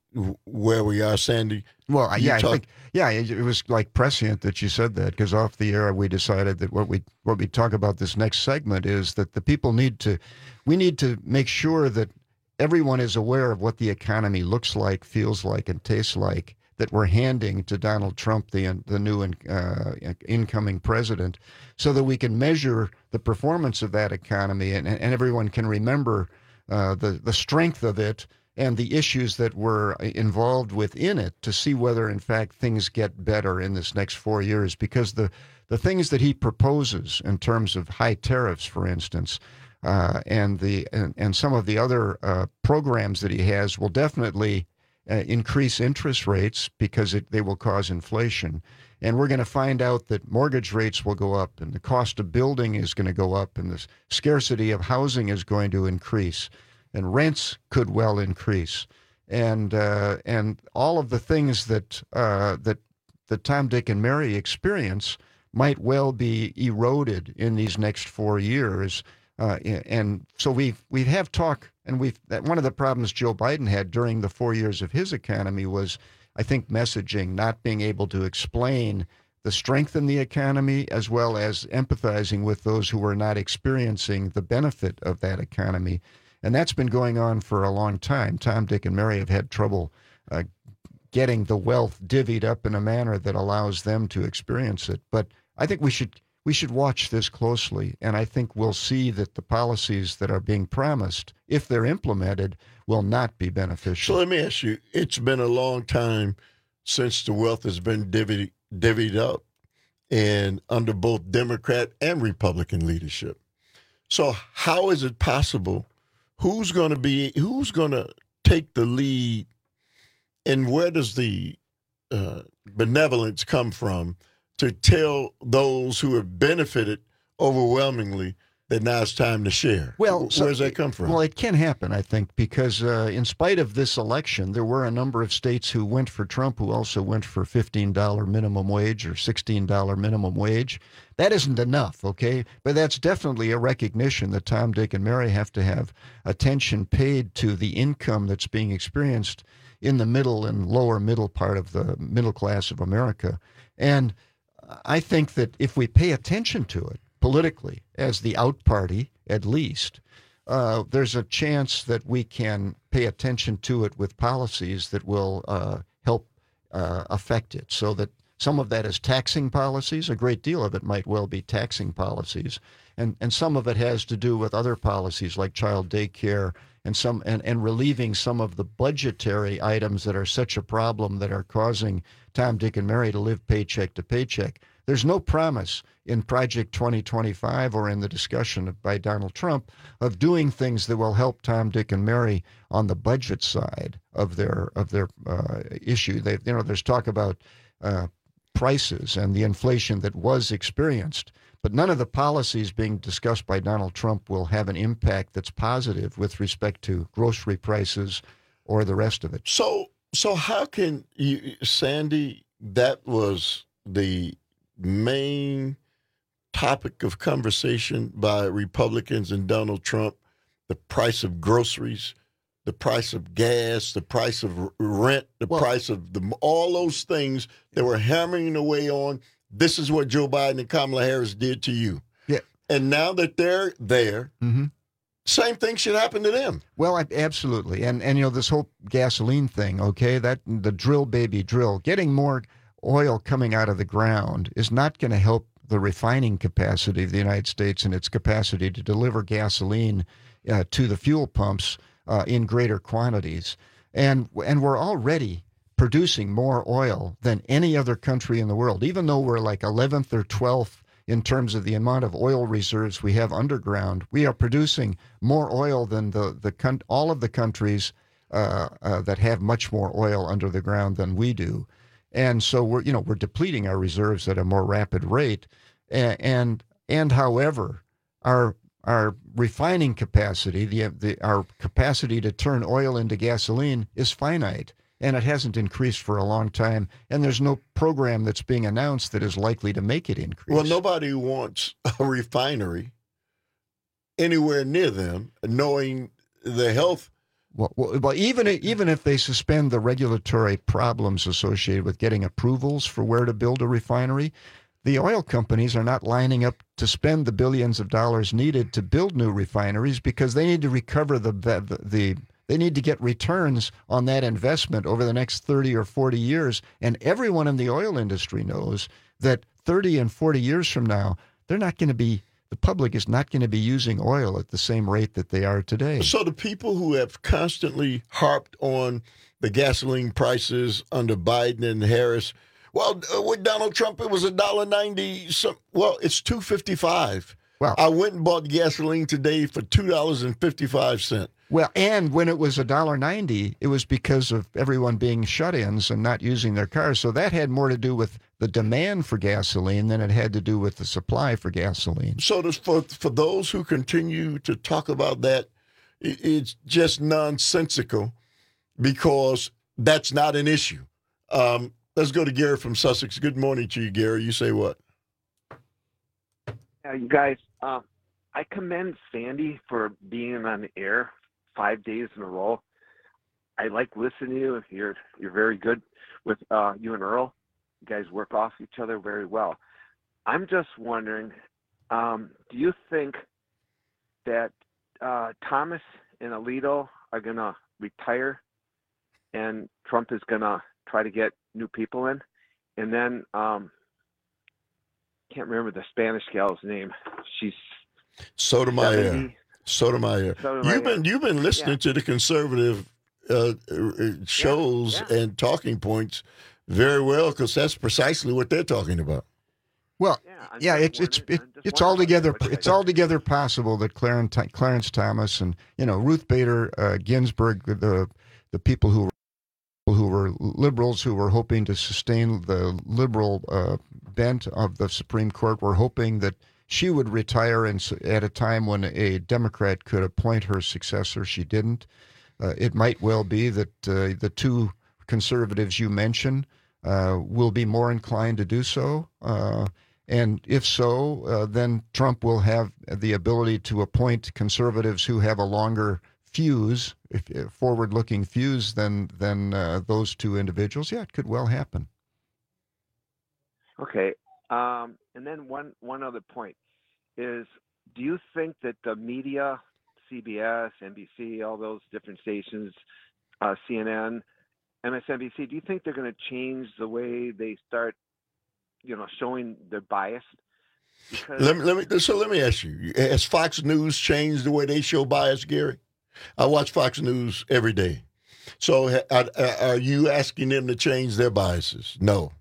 where we are, Sandy. Well, you yeah, talk- I think, yeah, it, it was like prescient that you said that, because off the air we decided that what we what we talk about this next segment is that the people need to, we need to make sure that everyone is aware of what the economy looks like, feels like, and tastes like, that we're handing to Donald Trump, the the new uh, incoming president, so that we can measure the performance of that economy, and, and everyone can remember uh, the, the strength of it and the issues that were involved within it, to see whether, in fact, things get better in this next four years. Because the, the things that he proposes in terms of high tariffs, for instance, uh, and, the, and, and some of the other uh, programs that he has will definitely Uh, increase interest rates, because it, they will cause inflation. And we're going to find out that mortgage rates will go up, and the cost of building is going to go up, and the scarcity of housing is going to increase, and rents could well increase. And uh, and all of the things that, uh, that, that Tom, Dick, and Mary experience might well be eroded in these next four years. Uh, and so we we have talk, and we've that one of the problems Joe Biden had during the four years of his economy was, I think, messaging, not being able to explain the strength in the economy, as well as empathizing with those who were not experiencing the benefit of that economy. And that's been going on for a long time. Tom, Dick, and Mary have had trouble uh, getting the wealth divvied up in a manner that allows them to experience it. But I think we should we should watch this closely, and I think we'll see that the policies that are being promised, if they're implemented, will not be beneficial. So let me ask you, it's been a long time since the wealth has been divvied, divvied up, and under both Democrat and Republican leadership. So how is it possible? Who's going to be, who's going to take the lead, and where does the uh, benevolence come from to tell those who have benefited overwhelmingly that now it's time to share. Well, so, where's that come from? Well, it can happen, I think, because uh, in spite of this election, there were a number of states who went for Trump who also went for fifteen dollars minimum wage or sixteen dollars minimum wage. That isn't enough, okay? But that's definitely a recognition that Tom, Dick, and Mary have to have attention paid to the income that's being experienced in the middle and lower middle part of the middle class of America. And I think that if we pay attention to it politically, as the out party at least, uh, there's a chance that we can pay attention to it with policies that will uh, help uh, affect it. So that some of that is taxing policies. A great deal of it might well be taxing policies. And, and some of it has to do with other policies like child daycare and some and, and relieving some of the budgetary items that are such a problem that are causing Tom, Dick, and Mary to live paycheck to paycheck. There's no promise in Project twenty twenty-five or in the discussion by Donald Trump of doing things that will help Tom, Dick, and Mary on the budget side of their of their uh, issue. They, you know, there's talk about uh, prices and the inflation that was experienced, but none of the policies being discussed by Donald Trump will have an impact that's positive with respect to grocery prices or the rest of it. So, so how can you, Sandy? That was the main topic of conversation by Republicans and Donald Trump: the price of groceries, the price of gas, the price of rent, the well, price of the all those things that were hammering away on. This is what Joe Biden and Kamala Harris did to you. Yeah. And now that they're there, mm-hmm. same thing should happen to them. Well, I, absolutely. And, and, you know, this whole gasoline thing, okay, that the drill, baby, drill, getting more oil coming out of the ground is not going to help the refining capacity of the United States and its capacity to deliver gasoline uh, to the fuel pumps uh, in greater quantities. And and we're already producing more oil than any other country in the world, even though we're like eleventh or twelfth in terms of the amount of oil reserves we have underground. We are producing more oil than the, the all of the countries uh, uh, that have much more oil under the ground than we do. And so we're, you know, we're depleting our reserves at a more rapid rate. And, and, and however, our our refining capacity, the, the our capacity to turn oil into gasoline is finite. And it hasn't increased for a long time. And there's no program that's being announced that is likely to make it increase. Well, nobody wants a refinery anywhere near them, knowing the health. Well, well, even even if they suspend the regulatory problems associated with getting approvals for where to build a refinery, the oil companies are not lining up to spend the billions of dollars needed to build new refineries because they need to recover the the, the They need to get returns on that investment over the next thirty or forty years. And everyone in the oil industry knows that thirty and forty years from now, they're not going to be, the public is not going to be using oil at the same rate that they are today. So the people who have constantly harped on the gasoline prices under Biden and Harris, well, with Donald Trump, it was a dollar ninety. Some, well, it's two fifty-five. Well, I went and bought gasoline today for two dollars and fifty-five cents. Well, and when it was a dollar ninety, it was because of everyone being shut-ins and not using their cars. So that had more to do with the demand for gasoline than it had to do with the supply for gasoline. So this, for for those who continue to talk about that, it, it's just nonsensical because that's not an issue. Um, let's go to Gary from Sussex. Good morning to you, Gary. You say what? Yeah, you guys, uh, I commend Sandy for being on the air five days in a row. I like listening to you. You're you're very good with uh, you and Earl. You guys work off each other very well. I'm just wondering, um, do you think that uh, Thomas and Alito are going to retire and Trump is going to try to get new people in? And then um, can't remember the Spanish gal's name. She's Sotomayor. seventy. Sotomayor. Sotomayor. You've been you've been listening Yeah. to the conservative uh, uh, shows Yeah, yeah. and talking points very well because that's precisely what they're talking about. Well, Yeah, I'm yeah, just it's it's wondering- it, I'm just it's wondering altogether what you it's guys- altogether possible that Clarence Clarence Thomas and you know Ruth Bader uh, Ginsburg, the the people who who were liberals who were hoping to sustain the liberal uh, bent of the Supreme Court, were hoping that she would retire and s- at a time when a Democrat could appoint her successor. She didn't. Uh, it might well be that uh, the two conservatives you mentioned uh, will be more inclined to do so. Uh, and if so, uh, then Trump will have the ability to appoint conservatives who have a longer fuse, if, if forward-looking fuse than than uh, those two individuals. Yeah, it could well happen. Okay. Um, and then one, one other point is, do you think that the media, C B S, N B C, all those different stations, uh, C N N, M S N B C, do you think they're going to change the way they start, you know, showing their bias? Because Let me, let me, so let me ask you, has Fox News changed the way they show bias, Gary? I watch Fox News every day. So are, are you asking them to change their biases? No.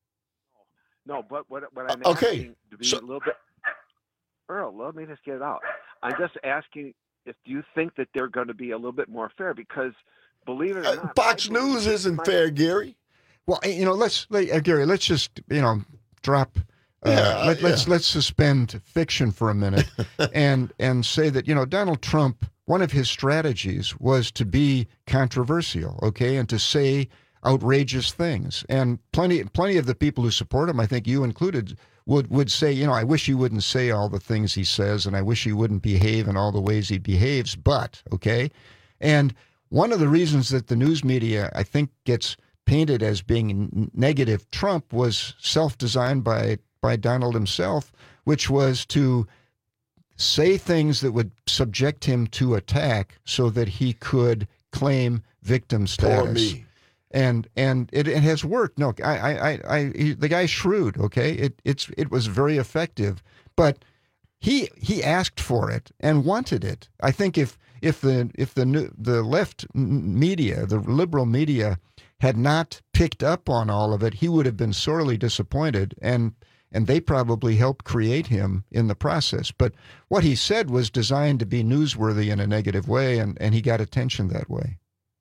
No, but what, what I'm Okay, asking to be so- a little bit, Earl, let me just get it out. I'm just asking if do you think that they're going to be a little bit more fair? Because believe it or not, Fox News isn't fair, Gary. Well, you know, let's let, uh, Gary, let's just you know drop. Uh, Yeah, let, let's yeah. let's suspend fiction for a minute and and say that you know Donald Trump, one of his strategies was to be controversial, okay, and to say outrageous things. And plenty plenty of the people who support him, I think you included, would would say, you know, I wish he wouldn't say all the things he says, and I wish he wouldn't behave in all the ways he behaves. But okay, and one of the reasons that the news media, I think, gets painted as being n- negative Trump was self-designed by by Donald himself, which was to say things that would subject him to attack so that he could claim victim status. Poor me. And and it, it has worked. No, I I I, I he, the guy's shrewd. Okay, it it's it was very effective, but he he asked for it and wanted it. I think if if the if the new, the left media, the liberal media, had not picked up on all of it, he would have been sorely disappointed, and and they probably helped create him in the process. But what he said was designed to be newsworthy in a negative way, and, and he got attention that way.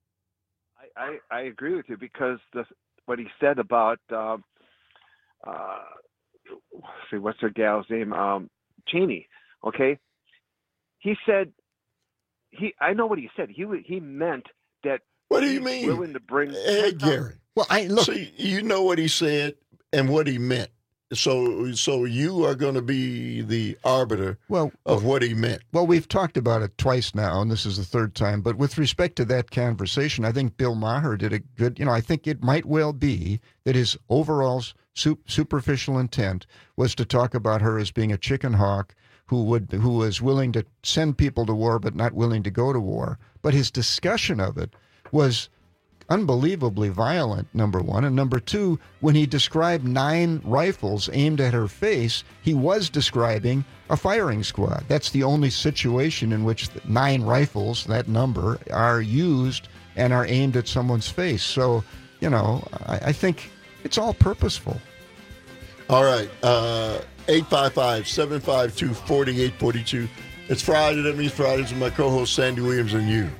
I, I agree with you because the what he said about um, uh, see what's her gal's name um, Cheney, okay? He said he I know what he said. He he meant that. What do you he's mean? Willing to bring. Hey, Gary. Well, I look. So you know what he said and what he meant. So, so you are going to be the arbiter well, of what he meant. Well, we've talked about it twice now, and this is the third time. But with respect to that conversation, I think Bill Maher did a good. You know, I think it might well be that his overall su- superficial intent was to talk about her as being a chicken hawk who would who was willing to send people to war but not willing to go to war. But his discussion of it was unbelievably violent, number one. And number two, when he described nine rifles aimed at her face, he was describing a firing squad. That's the only situation in which nine rifles, that number, are used and are aimed at someone's face. So, you know, I, I think it's all purposeful. All right. Uh, eight five five, seven five two, four eight four two. It's Friday. That means Fridays with my co-host Sandy Williams and you.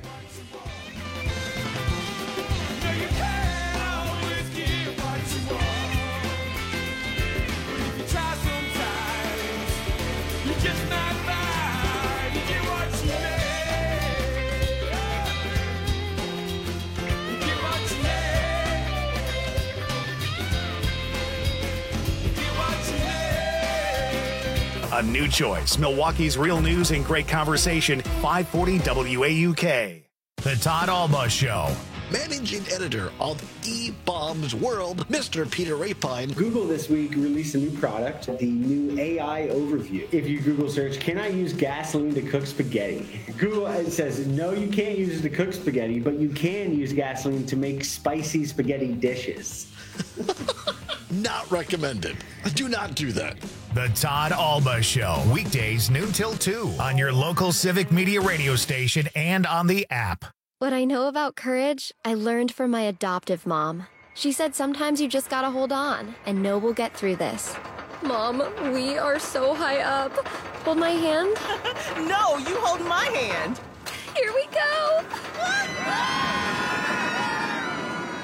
A new choice. Milwaukee's real news and great conversation. five forty W A U K. The Todd Alba Show. Managing editor of E-Bombs World, Mister Peter Rapine. Google this week released a new product, the new A I Overview. If you Google search, can I use gasoline to cook spaghetti? Google it says, no, you can't use it to cook spaghetti, but you can use gasoline to make spicy spaghetti dishes. Not recommended. Do not do that. The Todd Alba Show. Weekdays noon till two on your local Civic Media radio station and on the app. What I know about courage, I learned from my adoptive mom. She said sometimes you just gotta hold on and know we'll get through this. Mom, we are so high up. Hold my hand. No, you hold my hand. Here we go.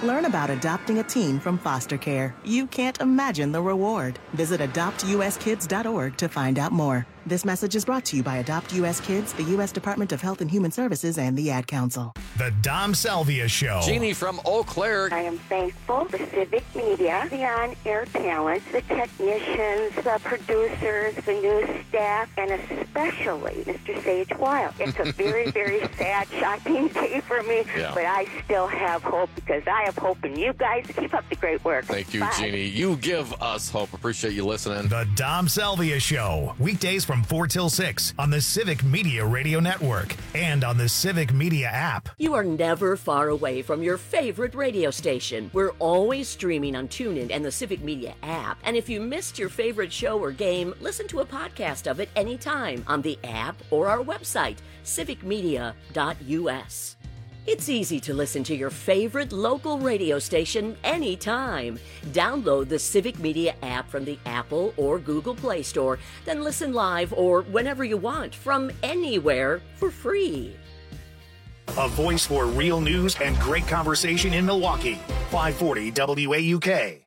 Learn about adopting a teen from foster care. You can't imagine the reward. Visit adopt u s kids dot org to find out more. This message is brought to you by Adopt U S Kids, the U S Department of Health and Human Services, and the Ad Council. The Dom Salvia Show. Jeannie from Eau Claire. I am thankful for Civic Media, the on-air talent, the technicians, the producers, the news staff, and especially Mister Sage Wild. It's a very, very sad, shocking day for me, Yeah. but I still have hope because I have hope in you guys. Keep up the great work. Thank you, Bye. Jeannie. You give us hope. Appreciate you listening. The Dom Salvia Show. Weekdays from four till six on the Civic Media Radio Network and on the Civic Media app. You are never far away from your favorite radio station. We're always streaming on TuneIn and the Civic Media app. And if you missed your favorite show or game, listen to a podcast of it anytime on the app or our website, civic media dot u s. It's easy to listen to your favorite local radio station anytime. Download the Civic Media app from the Apple or Google Play Store, then listen live or whenever you want from anywhere for free. A voice for real news and great conversation in Milwaukee. five forty W A U K.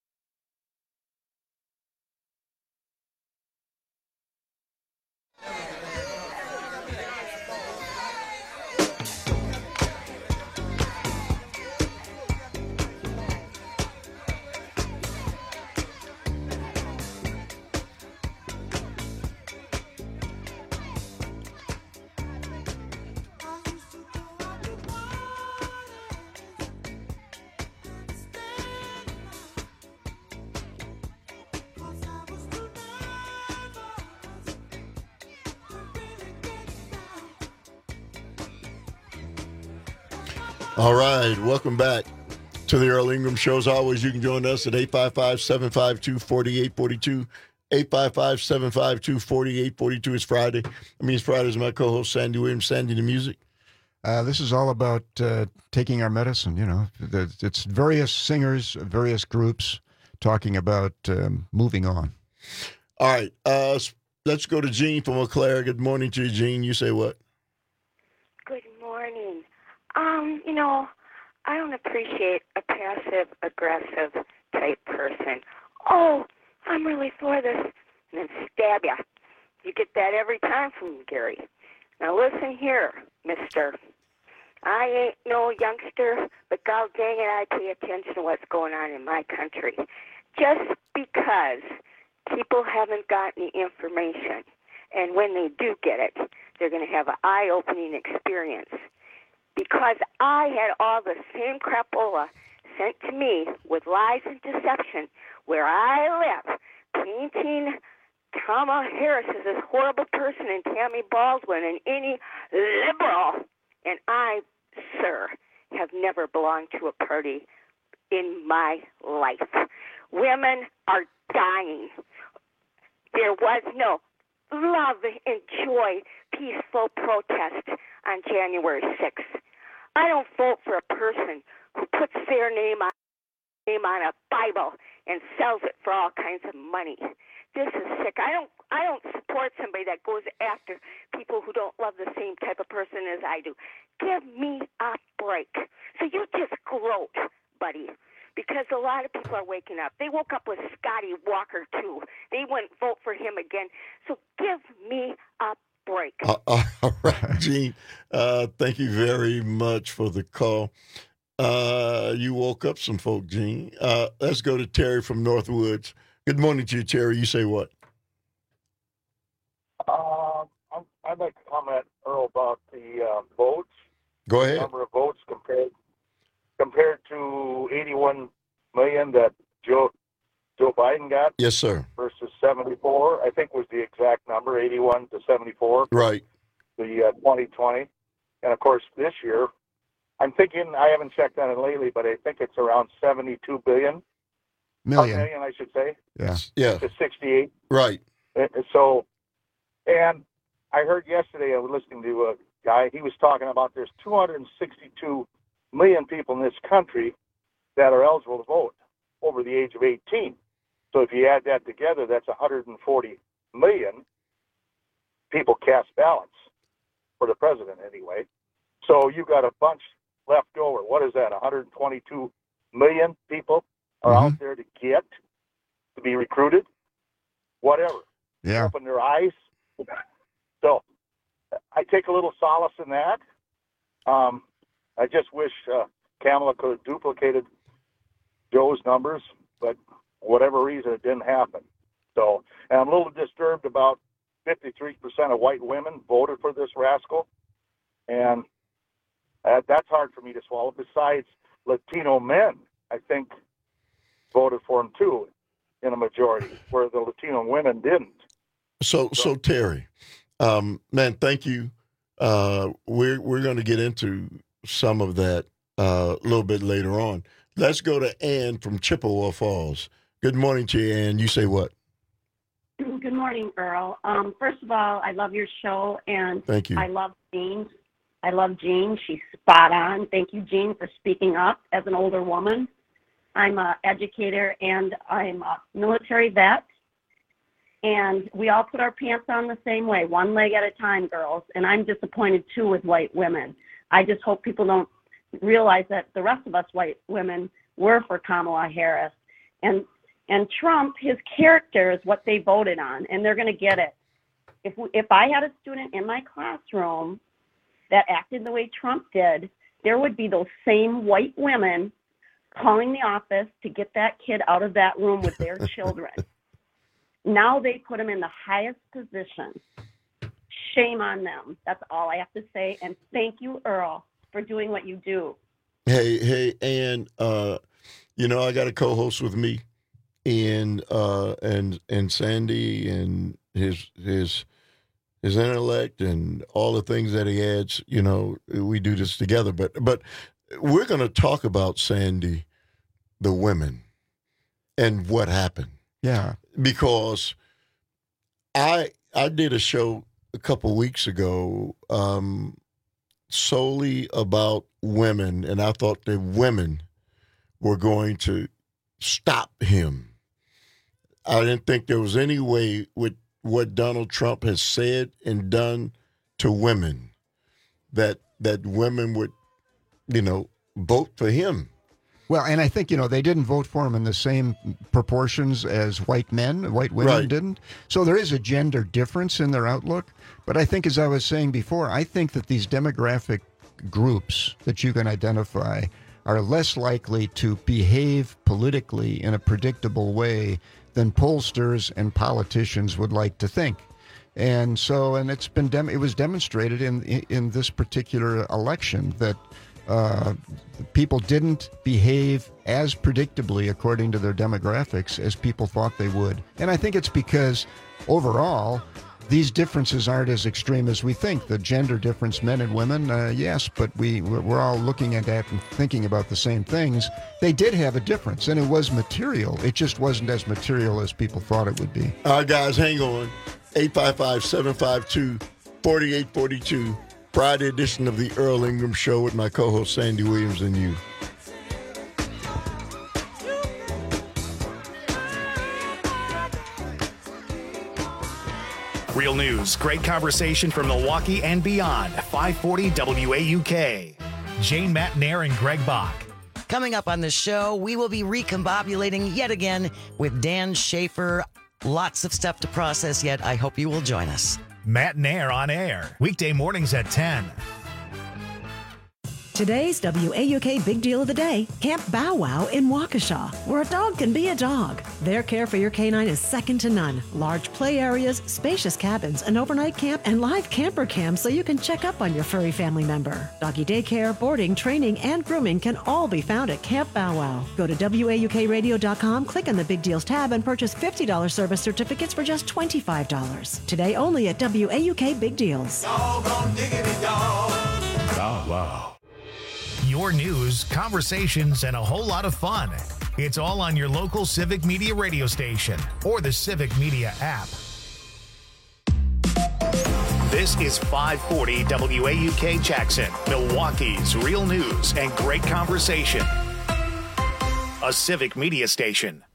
All right, welcome back to the Earl Ingram Show. As always, you can join us at eight five five, seven five two, four eight four two. eight five five, seven five two, four eight four two. It's Friday. I mean, it's Friday is my co-host, Sandy Williams. Sandy, the music. Uh, this is all about uh, taking our medicine, you know. It's various singers, various groups talking about um, moving on. All right, uh, let's go to Jean from Eau Claire. Good morning to you, Jean. You say what? Good morning. Um, you know, I don't appreciate a passive-aggressive type person. Oh, I'm really for this, and then stab ya. You get that every time from Gary. Now listen here, mister. I ain't no youngster, but god dang it, I pay attention to what's going on in my country. Just because people haven't gotten the information, and when they do get it, they're going to have an eye-opening experience. Because I had all the same crapola sent to me with lies and deception where I live, painting Kamala Harris as this horrible person and Tammy Baldwin and any liberal. And I, sir, have never belonged to a party in my life. Women are dying. There was no love and joy, peaceful protest on January sixth. I don't vote for a person who puts their name on, name on a Bible and sells it for all kinds of money. This is sick. I don't I don't support somebody that goes after people who don't love the same type of person as I do. Give me a break. So you just gloat, buddy, because a lot of people are waking up. They woke up with Scotty Walker, too. They wouldn't vote for him again. So give me a break. Uh, uh, all right, Gene. Uh, thank you very much for the call. Uh, you woke up some folk, Gene. Uh, let's go to Terry from Northwoods. Good morning to you, Terry. You say what? Uh, I'd like to comment, Earl, about the uh, votes. Go ahead. The number of votes compared compared to eighty-one million that Joe Joe Biden got. Yes, sir. Versus seventy-four, I think was the exact number, eighty-one to seventy-four. Right. The uh, twenty twenty, and of course this year, I'm thinking I haven't checked on it lately, but I think it's around seventy-two billion. Million. Million, I should say. Yeah. Yeah. To sixty-eight. Right. And so, and I heard yesterday, I was listening to a guy, he was talking about there's two hundred sixty-two million people in this country that are eligible to vote over the age of eighteen. So if you add that together, that's one hundred forty million people cast ballots for the president anyway. So you got a bunch left over. What is that, one hundred twenty-two million people are Mm-hmm. out there to get, to be recruited, whatever. Yeah. Open their eyes. So I take a little solace in that. Um, I just wish uh, Kamala could have duplicated Joe's numbers, but whatever reason, it didn't happen. So, and I'm a little disturbed about fifty-three percent of white women voted for this rascal, and uh, that's hard for me to swallow. Besides, Latino men, I think, voted for him too in a majority, where the Latino women didn't. So, so Terry, um, man, thank you. Uh, we're we're going to get into some of that uh, a little bit later on. Let's go to Ann from Chippewa Falls. Good morning to you, Ann. You say what? Good morning, Earl. Um, first of all, I love your show, and Thank you. I love Jean. I love Jean. She's spot on. Thank you, Jean, for speaking up as an older woman. I'm an educator, and I'm a military vet, and we all put our pants on the same way, one leg at a time, girls, and I'm disappointed, too, with white women. I just hope people don't realize that the rest of us white women were for Kamala Harris. And and Trump, his character is what they voted on, and they're going to get it. If we, if I had a student in my classroom that acted the way Trump did, there would be those same white women calling the office to get that kid out of that room with their children. Now they put him in the highest position. Shame on them. That's all I have to say. And thank you, Earl, for doing what you do. Hey, hey, Ann, uh, you know, I got a co-host with me, and uh, and and Sandy, and his his his intellect and all the things that he adds. You know, we do this together. But but we're going to talk about Sandy, the women, and what happened. Yeah, because I I did a show a couple weeks ago um, solely about women, and I thought that women were going to stop him. I didn't think there was any way with what Donald Trump has said and done to women that that women would, you know, vote for him. Well, and I think, you know, they didn't vote for him in the same proportions as white men, white women Right. didn't. So there is a gender difference in their outlook. But I think, as I was saying before, I think that these demographic groups that you can identify are less likely to behave politically in a predictable way than pollsters and politicians would like to think. And so, and it's been, dem- it was demonstrated in, in, in this particular election that uh, people didn't behave as predictably according to their demographics as people thought they would. And I think it's because overall, these differences aren't as extreme as we think. The gender difference, men and women, uh, yes, but we, we're, we're all looking at that and thinking about the same things. They did have a difference, and it was material. It just wasn't as material as people thought it would be. All right, guys, hang on. eight five five, seven five two, four eight four two. Friday edition of the Earl Ingram Show with my co-host Sandy Williams and you. Real news, great conversation from Milwaukee and beyond. five forty W A U K. Jane Matnair and Greg Bach. Coming up on the show, we will be recombobulating yet again with Dan Schaefer. Lots of stuff to process yet. I hope you will join us. Matnair on air. Weekday mornings at ten. Today's W A U K Big Deal of the Day, Camp Bow Wow in Waukesha, where a dog can be a dog. Their care for your canine is second to none. Large play areas, spacious cabins, an overnight camp, and live camper cams so you can check up on your furry family member. Doggy daycare, boarding, training, and grooming can all be found at Camp Bow Wow. Go to W A U K radio dot com, click on the Big Deals tab, and purchase fifty dollars service certificates for just twenty-five dollars. Today only at W A U K Big Deals. Bow Wow. Your news, conversations, and a whole lot of fun. It's all on your local Civic Media radio station or the Civic Media app. This is five forty W A U K Jackson, Milwaukee's real news and great conversation. A Civic Media station.